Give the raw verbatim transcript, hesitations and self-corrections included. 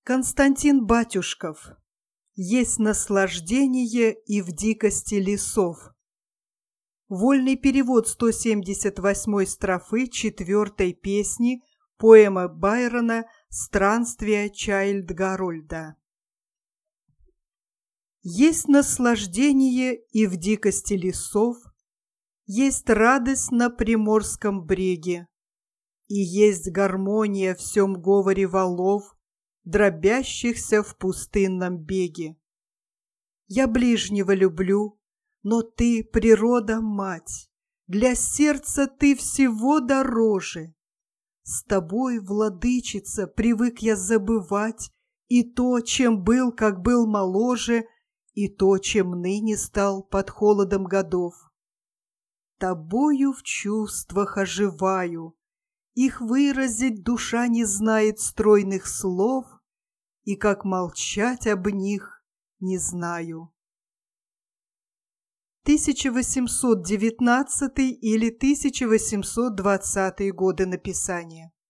Константин Батюшков. Есть наслаждение и в дикости лесов. Вольный перевод сто семьдесят восьмой строфы четвертой песни поэмы Байрона «Странствия Чайльд-Гарольда». Есть наслаждение и в дикости лесов, есть радость на приморском бреге, и есть гармония в сём говоре валов, дробящихся в пустынном беге. Я ближнего люблю, но ты, природа, мать, для сердца ты всего дороже. С тобой, владычица, привык я забывать и то, чем был, как был моложе, и то, чем ныне стал под холодом годов. Тобою в чувствах оживаю, их выразить душа не знает стройных слов, и как молчать об них не знаю. тысяча восемьсот девятнадцатый или тысяча восемьсот двадцатый годы написания.